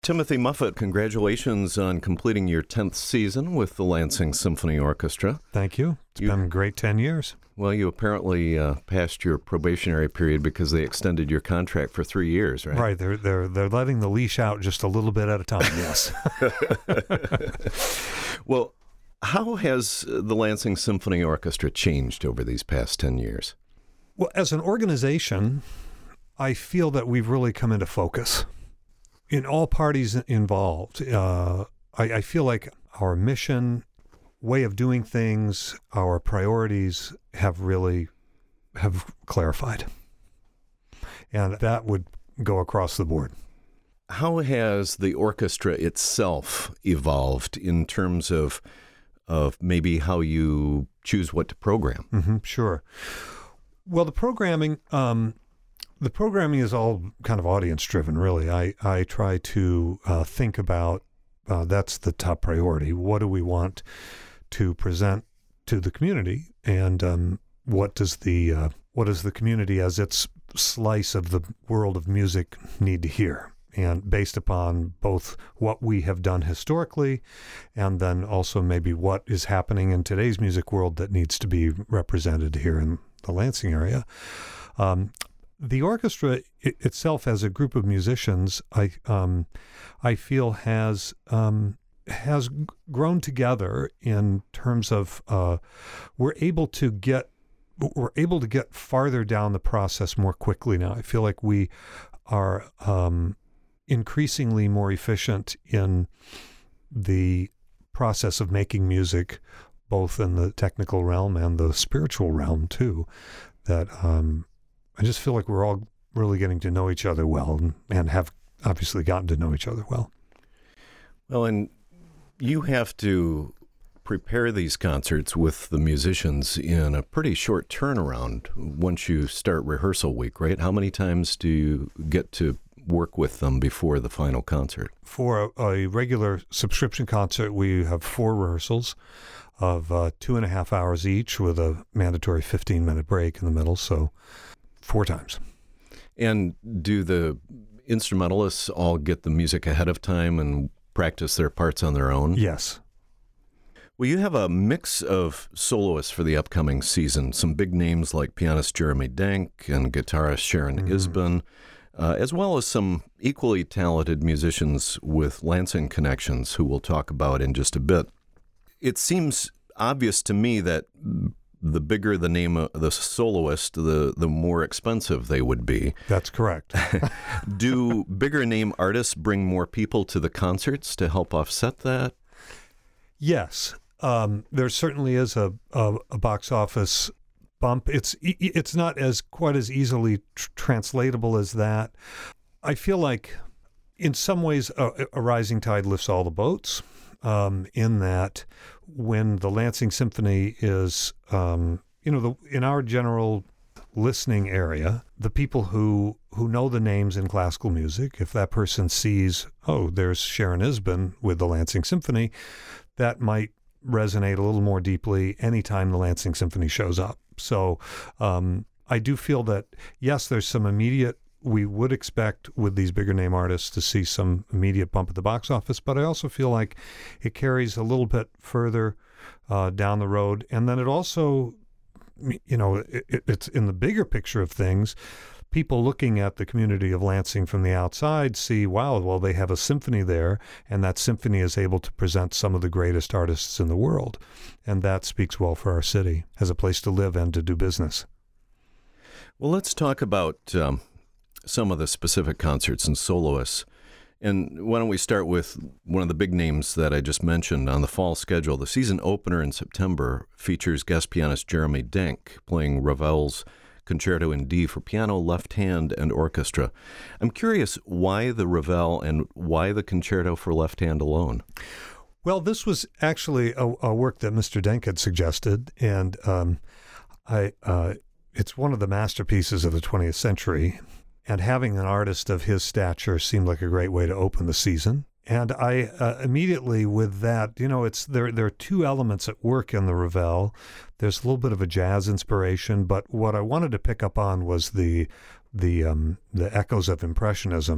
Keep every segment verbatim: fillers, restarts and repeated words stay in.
Timothy Muffet, congratulations on completing your tenth season with the Lansing Symphony Orchestra. Thank you. It's You- been a great ten years. Well, you apparently uh, passed your probationary period because they extended your contract for three years, right? Right. They're they're they're letting the leash out just a little bit at a time. Yes. Well, how has the Lansing Symphony Orchestra changed over these past ten years? Well, as an organization, I feel that we've really come into focus in all parties involved. Uh, I, I feel like our mission, way of doing things, our priorities have really have clarified, and that would go across the board. How has the orchestra itself evolved in terms of of maybe how you choose what to program? Mm-hmm, sure. Well, the programming, um, the programming is all kind of audience driven, really. I, I try to uh, think about, uh, that's the top priority. What do we want to present to the community? And um, what does the, uh, what does the community as its slice of the world of music need to hear? And based upon both what we have done historically and then also maybe what is happening in today's music world that needs to be represented here in the Lansing area. Um, the orchestra I- itself as a group of musicians, I um, I feel has um, has g- grown together in terms of uh, we're able to get we're able to get farther down the process more quickly now. I feel like we are um, increasingly more efficient in the process of making music, both in the technical realm and the spiritual realm too, that um, I just feel like we're all really getting to know each other well and, and have obviously gotten to know each other well. Well, and you have to prepare these concerts with the musicians in a pretty short turnaround once you start rehearsal week, right? How many times do you get to work with them before the final concert? For a, a regular subscription concert, we have four rehearsals of uh, two and a half hours each with a mandatory fifteen-minute break in the middle, so four times. And do the instrumentalists all get the music ahead of time and practice their parts on their own? Yes. Well, you have a mix of soloists for the upcoming season, some big names like pianist Jeremy Denk and guitarist Sharon Mm-hmm. Isbin, uh, as well as some equally talented musicians with Lansing connections who we'll talk about in just a bit. It seems obvious to me that the bigger the name of the soloist, the, the more expensive they would be. That's correct. Do bigger name artists bring more people to the concerts to help offset that? Yes. Um, there certainly is a, a, a box office bump. It's e- it's not as quite as easily tr- translatable as that. I feel like in some ways a, a rising tide lifts all the boats, um, in that when the Lansing Symphony is, um, you know, the, in our general listening area, the people who, who know the names in classical music, if that person sees, oh, there's Sharon Isbin with the Lansing Symphony, that might resonate a little more deeply anytime the Lansing Symphony shows up. So um, I do feel that, yes, there's some immediate, we would expect with these bigger name artists to see some immediate bump at the box office, but I also feel like it carries a little bit further uh, down the road. And then it also, you know, it, it's in the bigger picture of things, people looking at the community of Lansing from the outside see, wow, well, they have a symphony there, and that symphony is able to present some of the greatest artists in the world. And that speaks well for our city as a place to live and to do business. Well, let's talk about um, some of the specific concerts and soloists. And why don't we start with one of the big names that I just mentioned on the fall schedule. The season opener in September features guest pianist Jeremy Denk playing Ravel's Concerto in D for piano, left hand, and orchestra. I'm curious why the Ravel and why the Concerto for left hand alone? Well, this was actually a, a work that Mister Denk had suggested, and um, I uh, it's one of the masterpieces of the twentieth century, and having an artist of his stature seemed like a great way to open the season. And I uh, immediately with that, you know, it's there. There are two elements at work in the Ravel. There's a little bit of a jazz inspiration, but what I wanted to pick up on was the the um, the echoes of Impressionism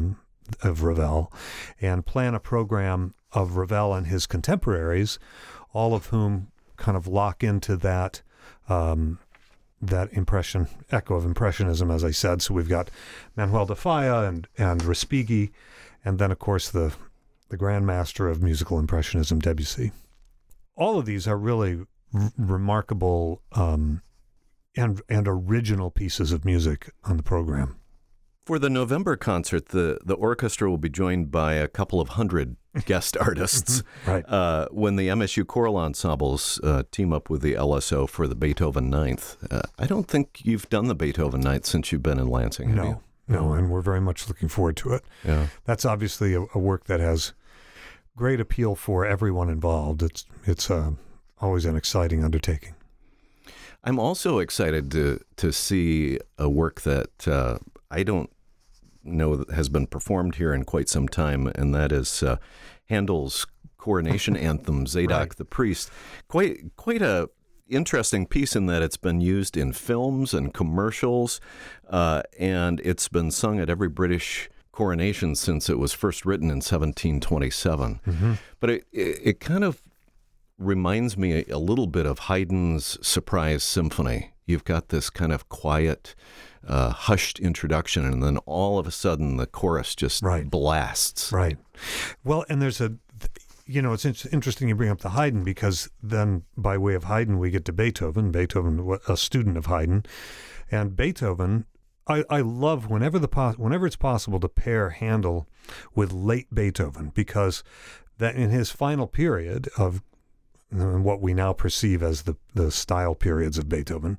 of Ravel and plan a program of Ravel and his contemporaries, all of whom kind of lock into that um, that impression, echo of Impressionism, as I said. So we've got Manuel de Falla and, and Respighi, and then, of course, the, the grandmaster of musical Impressionism, Debussy. All of these are really r- remarkable um, and and original pieces of music on the program. For the November concert, the, the orchestra will be joined by a couple of hundred guest artists. Right. Uh, when the M S U choral ensembles uh, team up with the L S O for the Beethoven Ninth. Uh, I don't think you've done the Beethoven Ninth since you've been in Lansing, have No, you? no, and we're very much looking forward to it. Yeah. That's obviously a, a work that has great appeal for everyone involved. It's it's uh, always an exciting undertaking. I'm also excited to to see a work that uh, I don't know that has been performed here in quite some time, and that is uh, Handel's coronation anthem, Zadok Right. the Priest. Quite quite a interesting piece in that it's been used in films and commercials, uh, and it's been sung at every British coronation since it was first written in seventeen twenty-seven. Mm-hmm. But it, it, it kind of reminds me a, a little bit of Haydn's Surprise Symphony. You've got this kind of quiet, uh, hushed introduction, and then all of a sudden the chorus just Right. blasts. Right. Well, and there's a, you know, it's in- interesting you bring up the Haydn, because then by way of Haydn we get to Beethoven. Beethoven, wa- a student of Haydn, and Beethoven. I, I love whenever the pos- whenever it's possible to pair Handel with late Beethoven, because that in his final period of uh, what we now perceive as the, the style periods of Beethoven,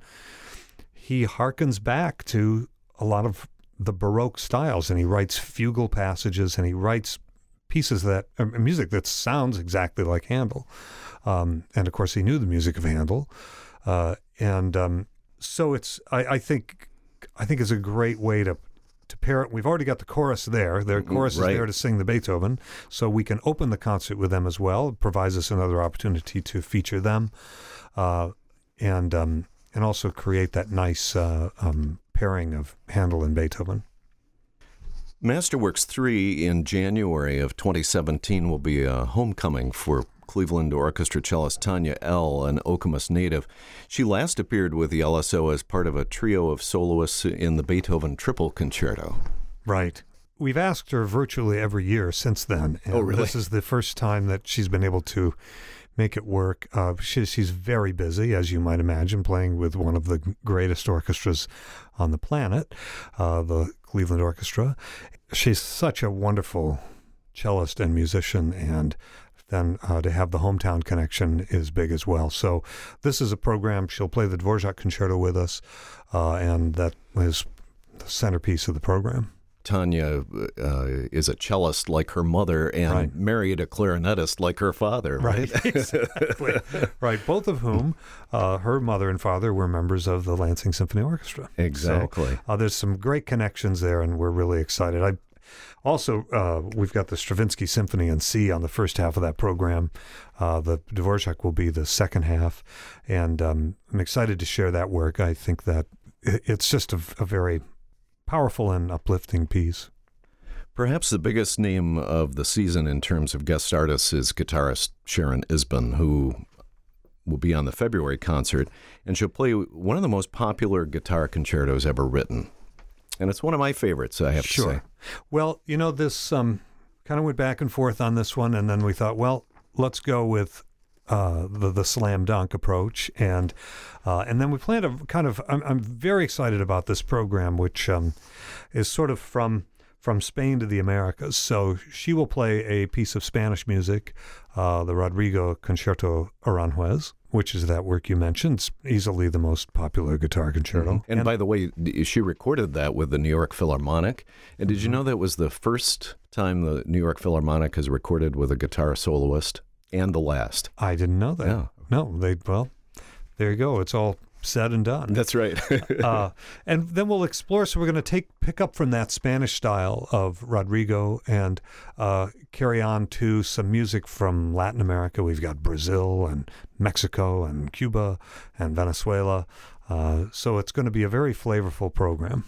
he harkens back to a lot of the Baroque styles, and he writes fugal passages, and he writes pieces that uh, music that sounds exactly like Handel. Um, and of course, he knew the music of Handel, uh, and um, so it's I, I think I think it's a great way to to pair it. We've already got the chorus there. Their chorus Right. is there to sing the Beethoven, so we can open the concert with them as well. It provides us another opportunity to feature them, uh, and um, and also create that nice uh, um, pairing of Handel and Beethoven. Masterworks three in January of twenty seventeen will be a homecoming for Cleveland Orchestra cellist Tanya L., an Okemos native. She last appeared with the L S O as part of a trio of soloists in the Beethoven Triple Concerto. Right. We've asked her virtually every year since then. And Oh, really? This is the first time that she's been able to make it work. Uh, she, she's very busy, as you might imagine, playing with one of the greatest orchestras on the planet, uh, the Cleveland Orchestra. She's such a wonderful cellist and musician, and then uh, to have the hometown connection is big as well. So this is a program. She'll play the Dvorak Concerto with us, uh, and that is the centerpiece of the program. Tanya uh, is a cellist like her mother and Right. married a clarinetist like her father, right? Exactly. Right. Both of whom, uh, her mother and father, were members of the Lansing Symphony Orchestra. Exactly. So, uh, there's some great connections there, and we're really excited. I also uh, we've got the Stravinsky Symphony in C on the first half of that program. Uh, the Dvorak will be the second half, and um, I'm excited to share that work. I think that it, it's just a, a very powerful and uplifting piece. Perhaps the biggest name of the season in terms of guest artists is guitarist Sharon Isbin, who will be on the February concert, and she'll play one of the most popular guitar concertos ever written. And it's one of my favorites, I have Sure. to say. Well, you know, this um, kind of went back and forth on this one, and then we thought, well, let's go with uh, the the slam dunk approach, and uh, and then we plan to kind of. I'm, I'm very excited about this program, which um, is sort of from from Spain to the Americas. So she will play a piece of Spanish music, uh, the Rodrigo Concerto Aranjuez, which is that work you mentioned. It's easily the most popular guitar concerto. Mm-hmm. And, by the way, she recorded that with the New York Philharmonic. And did you know that was the first time the New York Philharmonic has recorded with a guitar soloist, and the last? I didn't know that. Yeah. No, they, well, there you go. It's all said and done. That's right. uh, and then we'll explore. So we're going to take pick up from that Spanish style of Rodrigo and uh, carry on to some music from Latin America. We've got Brazil and Mexico and Cuba and Venezuela. Uh, so it's going to be a very flavorful program.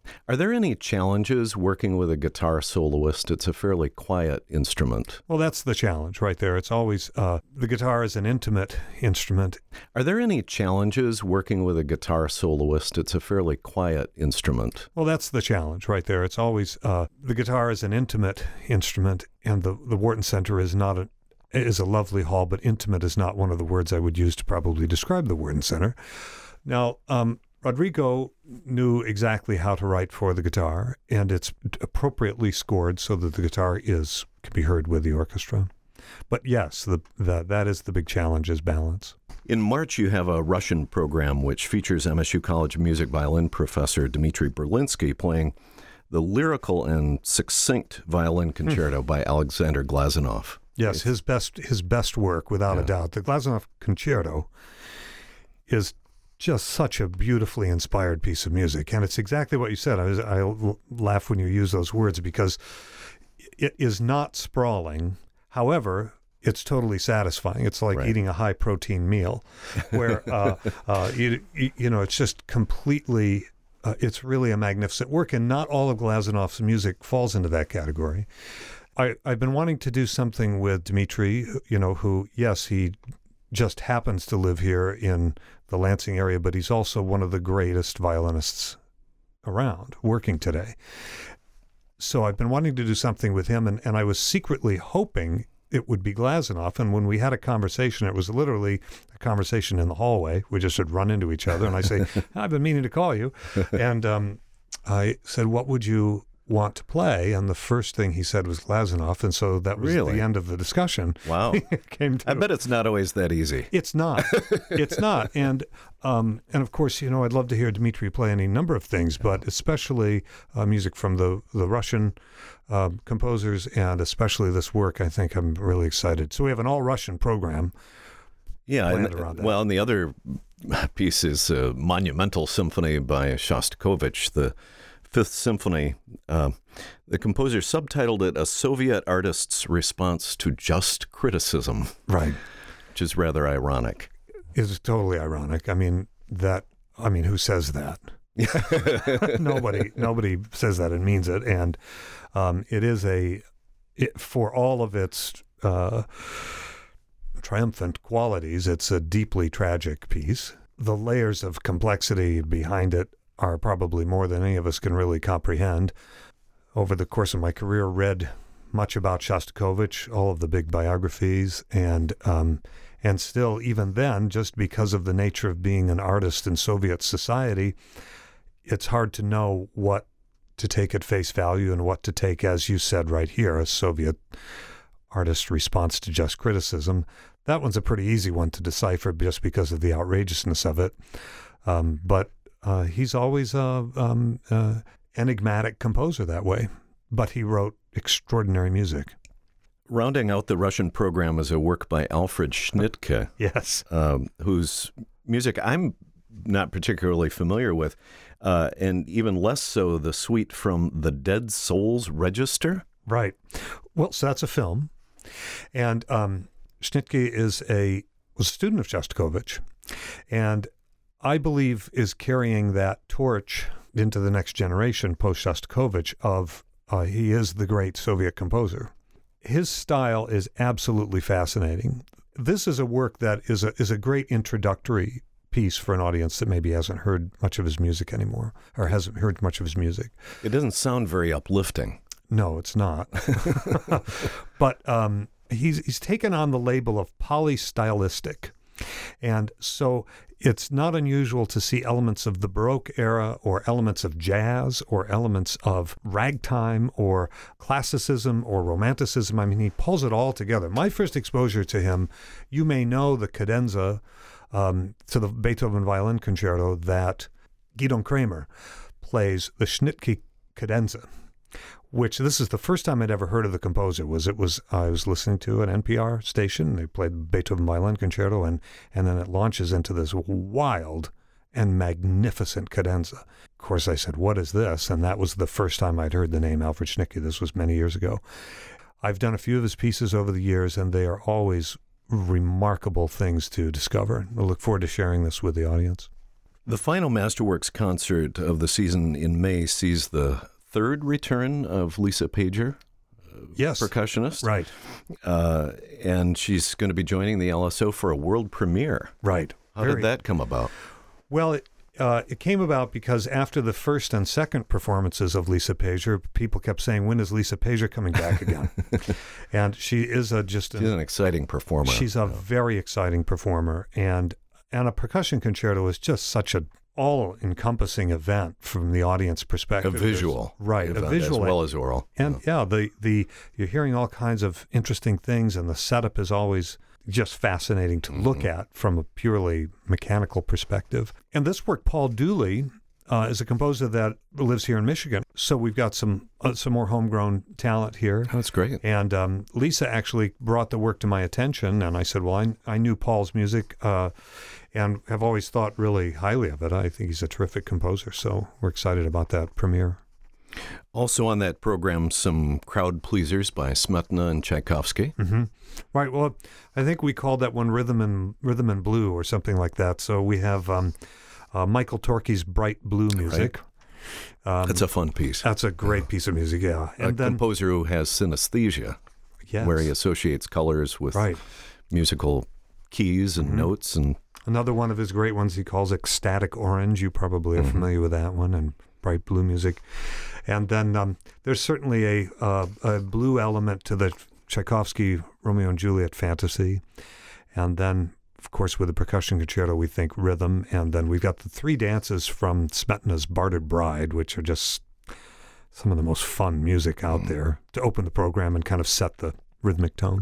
Are there any challenges working with a guitar soloist? It's a fairly quiet instrument. Well, that's the challenge right there. It's always, uh, the guitar is an intimate instrument. Are there any challenges working with a guitar soloist? It's a fairly quiet instrument. Well, that's the challenge right there. It's always, uh, the guitar is an intimate instrument, and the, the Wharton Center is not a, is a lovely hall, but intimate is not one of the words I would use to probably describe the Wharton Center. Now, um, Rodrigo knew exactly how to write for the guitar, and it's appropriately scored so that the guitar is can be heard with the orchestra. But yes, the, the, that is the big challenge, is balance. In March, you have a Russian program which features M S U College music violin professor Dmitry Berlinsky playing the lyrical and succinct violin concerto by Alexander Glazunov. Yes, It's, his best his best work, without Yeah. a doubt. The Glazunov Concerto is just such a beautifully inspired piece of music, and it's exactly what you said. I, was, I l- laugh when you use those words because it is not sprawling. However, it's totally satisfying. It's like Right. eating a high-protein meal, where uh, uh, you, you you know it's just completely. Uh, it's really a magnificent work, and not all of Glazunov's music falls into that category. I, I've been wanting to do something with Dmitry, you know, who, yes, he just happens to live here in the Lansing area, but he's also one of the greatest violinists around working today. So I've been wanting to do something with him, and, and I was secretly hoping it would be Glazunov. And when we had a conversation, it was literally a conversation in the hallway. We just had run into each other, and I say, I've been meaning to call you. And um, I said, what would you want to play? And the first thing he said was Glazunov, and so that was Really? the end of the discussion. wow. Came to I bet it's not always that easy. it's not. It's not. And um, and of course, you know, I'd love to hear Dmitry play any number of things, but especially uh, music from the the Russian uh, composers, and especially this work. I think I'm really excited. So we have an all-Russian program. Yeah, planned and, around that. well, and the other piece is a monumental symphony by Shostakovich, the Fifth Symphony. Uh, the composer subtitled it "A Soviet Artist's Response to Just Criticism," Right. which is rather ironic. It's totally ironic. I mean that. I mean, who says that? nobody. Nobody says that and means it. And um, it is a it, for all of its uh, triumphant qualities, it's a deeply tragic piece. The layers of complexity behind it are probably more than any of us can really comprehend. Over the course of my career, read much about Shostakovich, all of the big biographies, and um, and still, even then, just because of the nature of being an artist in Soviet society, it's hard to know what to take at face value and what to take, as you said right here, a Soviet artist's response to just criticism. That one's a pretty easy one to decipher just because of the outrageousness of it. Um, but uh, he's always a um, uh, enigmatic composer that way. But he wrote extraordinary music. Rounding out the Russian program is a work by Alfred Schnittke, Yes. um, whose music I'm not particularly familiar with, uh, and even less so the suite from the Dead Souls Register. Right. Well, so that's a film. And um, Schnittke is a was a student of Shostakovich, and I believe is carrying that torch into the next generation post Shostakovich of uh, he is the great Soviet composer. His style is absolutely fascinating. This is a work that is a is a great introductory piece for an audience that maybe hasn't heard much of his music anymore, or hasn't heard much of his music. It doesn't sound very uplifting. No, it's not. But um, he's he's taken on the label of polystylistic. And so it's not unusual to see elements of the Baroque era or elements of jazz or elements of ragtime or classicism or romanticism. I mean, he pulls it all together. My first exposure to him, you may know the cadenza um, to the Beethoven Violin Concerto that Guidon Kremer plays, the Schnittke cadenza, which this is the first time I'd ever heard of the composer. Was it was I was listening to an N P R station. They played Beethoven Violin Concerto, and and then it launches into this wild and magnificent cadenza. Of course, I said, "What is this?" And that was the first time I'd heard the name Alfred Schnittke. This was many years ago. I've done a few of his pieces over the years, and they are always remarkable things to discover. I look forward to sharing this with the audience. The final Masterworks concert of the season in May sees the third return of Lisa Pager, yes, percussionist. Right. Uh, and she's going to be joining the L S O for a world premiere. Right. How Very, did that come about? Well, it, uh, it came about because after the first and second performances of Lisa Pager, people kept saying, when is Lisa Pager coming back again? And she is a just an, she's an exciting performer. She's a very exciting performer. And, and a percussion concerto is just such a all-encompassing event from the audience perspective. A visual. There's, right, event, a visual. As well as oral. And yeah, the, the you're hearing all kinds of interesting things, and the setup is always just fascinating to look mm-hmm. at from a purely mechanical perspective. And this work, Paul Dooley uh, is a composer that lives here in Michigan. So we've got some uh, some more homegrown talent here. Oh, that's great. And um, Lisa actually brought the work to my attention, and I said, well, I, I knew Paul's music uh, and have always thought really highly of it. I think he's a terrific composer, so we're excited about that premiere. Also on that program, some crowd pleasers by Smetana and Tchaikovsky. Mm-hmm. Right. Well, I think we called that one Rhythm and Rhythm and Blue or something like that. So we have um, uh, Michael Torke's Bright Blue music. Right. Um, that's a fun piece. That's a great piece of music, yeah. And a then, composer who has synesthesia, yes. where he associates colors with right. musical keys and mm-hmm. notes. And another one of his great ones he calls Ecstatic Orange. You probably are mm-hmm. familiar with that one, and Bright Blue music. And then um, there's certainly a, uh, a blue element to the Tchaikovsky Romeo and Juliet fantasy. And then, of course, with the percussion concerto, we think rhythm. And then we've got the three dances from Smetana's Bartered Bride, which are just some of the most fun music out there to open the program and kind of set the rhythmic tone.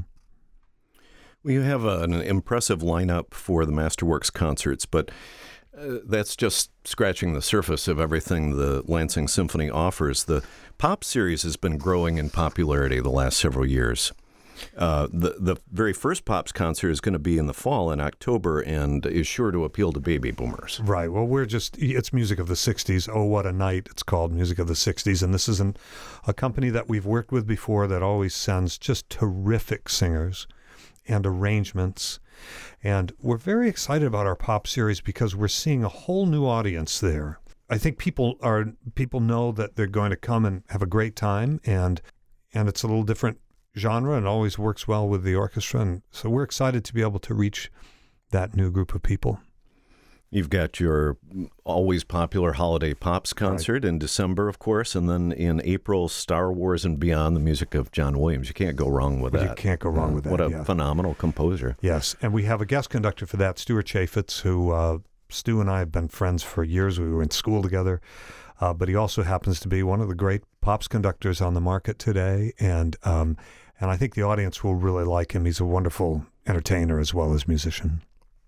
Well, you have a, an impressive lineup for the Masterworks concerts, but Uh, that's just scratching the surface of everything the Lansing Symphony offers. The Pop series has been growing in popularity the last several years. Uh, the the very first Pops concert is going to be in the fall in October and is sure to appeal to baby boomers. Right. Well, we're just, it's music of the sixties. Oh, What a Night, it's called Music of the sixties. And this is an, a company that we've worked with before that always sends just terrific singers and arrangements. And we're very excited about our Pop series because we're seeing a whole new audience there. I think people are people know that they're going to come and have a great time, and and it's a little different genre and always works well with the orchestra. And so we're excited to be able to reach that new group of people. You've got your always popular Holiday Pops concert right. in December, of course, and then in April, Star Wars and Beyond, the music of John Williams. You can't go wrong with well, that. You can't go wrong uh, with that. What a yeah. phenomenal composer. Yes, and we have a guest conductor for that, Stuart Chaffetz, who uh, Stu and I have been friends for years. We were in school together, uh, but he also happens to be one of the great Pops conductors on the market today, and um, and I think the audience will really like him. He's a wonderful entertainer as well as musician.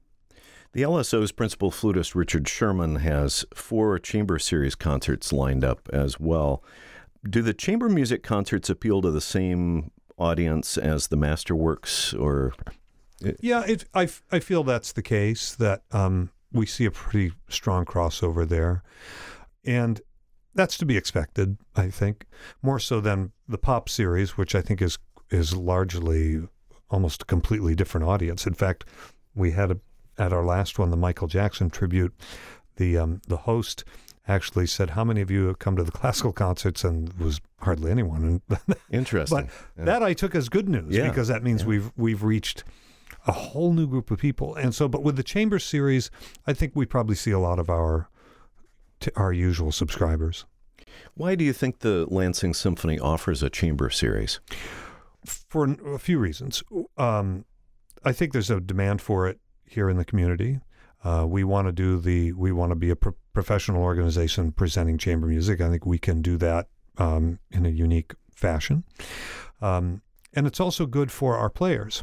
The L S O's principal flutist, Richard Sherman, has four chamber series concerts lined up as well. Do the chamber music concerts appeal to the same audience as the Masterworks? Or Yeah, it, I, I feel that's the case, that um, we see a pretty strong crossover there. And that's to be expected, I think, more so than the Pop series, which I think is is largely almost a completely different audience. In fact, we had a at our last one, the Michael Jackson tribute, the um, the host actually said, how many of you have come to the classical concerts? And it was hardly anyone. Interesting. But yeah. that I took as good news yeah. because that means yeah. we've we've reached a whole new group of people. And so, but with the chamber series, I think we probably see a lot of our our usual subscribers. Why do you think the Lansing Symphony offers a chamber series? For a few reasons. Um, I think there's a demand for it here in the community. Uh, we want to do the, we want to be a pro- professional organization presenting chamber music. I think we can do that um, in a unique fashion. Um, and it's also good for our players.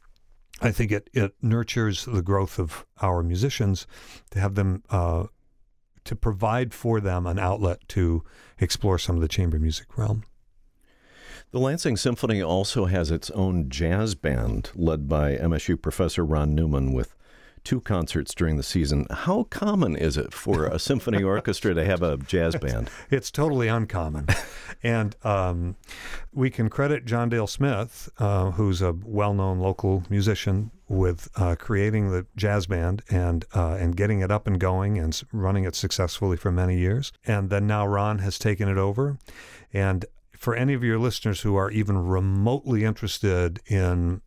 I think it, it nurtures the growth of our musicians to have them, uh, to provide for them an outlet to explore some of the chamber music realm. The Lansing Symphony also has its own jazz band led by M S U professor Ron Newman with two concerts during the season. How common is it for a symphony orchestra to have a jazz band? It's totally uncommon. And um, we can credit John Dale Smith, uh, who's a well-known local musician, with uh, creating the jazz band and uh, and getting it up and going and s- running it successfully for many years. And then now Ron has taken it over. And for any of your listeners who are even remotely interested in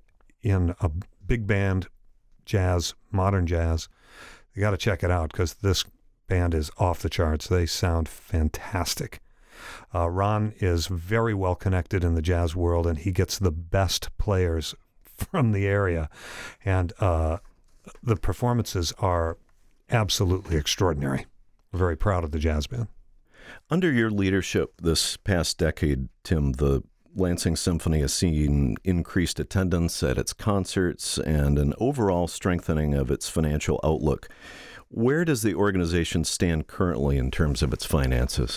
in a big band jazz, modern jazz, you got to check it out because this band is off the charts. They sound fantastic. Uh, Ron is very well connected in the jazz world, and he gets the best players from the area. And uh, the performances are absolutely extraordinary. We're very proud of the jazz band. Under your leadership this past decade, Tim, the Lansing Symphony has seen increased attendance at its concerts and an overall strengthening of its financial outlook. Where does the organization stand currently in terms of its finances?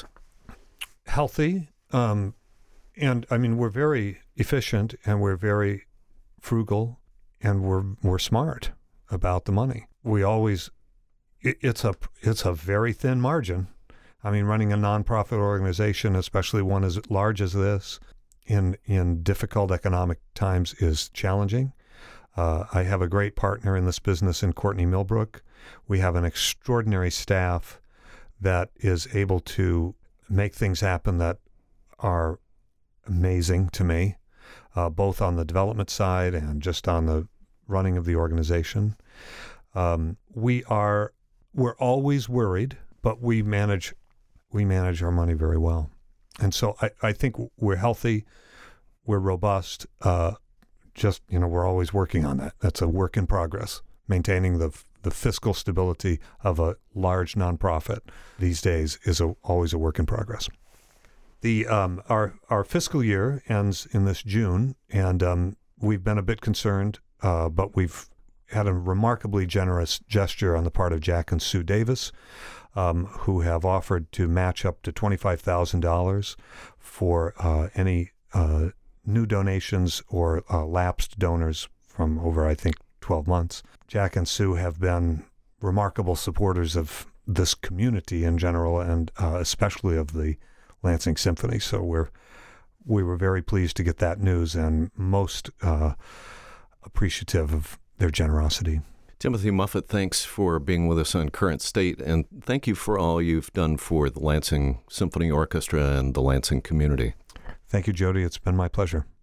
Healthy. Um, and I mean, we're very efficient and we're very frugal and we're we're smart about the money. We always, it, it's a it's a very thin margin. I mean, running a nonprofit organization, especially one as large as this, in in difficult economic times is challenging. Uh, I have a great partner in this business in Courtney Millbrook. We have an extraordinary staff that is able to make things happen that are amazing to me, uh, both on the development side and just on the running of the organization. Um, we are we're always worried, but we manage we manage our money very well, and so I, I think we're healthy, we're robust. Uh, just you know, we're always working on that. That's a work in progress. Maintaining the the fiscal stability of a large nonprofit these days is a, always a work in progress. The um, our our fiscal year ends in this June, and um, we've been a bit concerned, uh, but we've had a remarkably generous gesture on the part of Jack and Sue Davis, um, who have offered to match up to twenty-five thousand dollars for uh, any uh, new donations or uh, lapsed donors from over, I think, twelve months. Jack and Sue have been remarkable supporters of this community in general, and uh, especially of the Lansing Symphony. So we're we were very pleased to get that news and most uh, appreciative of their generosity. Timothy Muffett, thanks for being with us on Current State, and thank you for all you've done for the Lansing Symphony Orchestra and the Lansing community. Thank you, Jody. It's been my pleasure.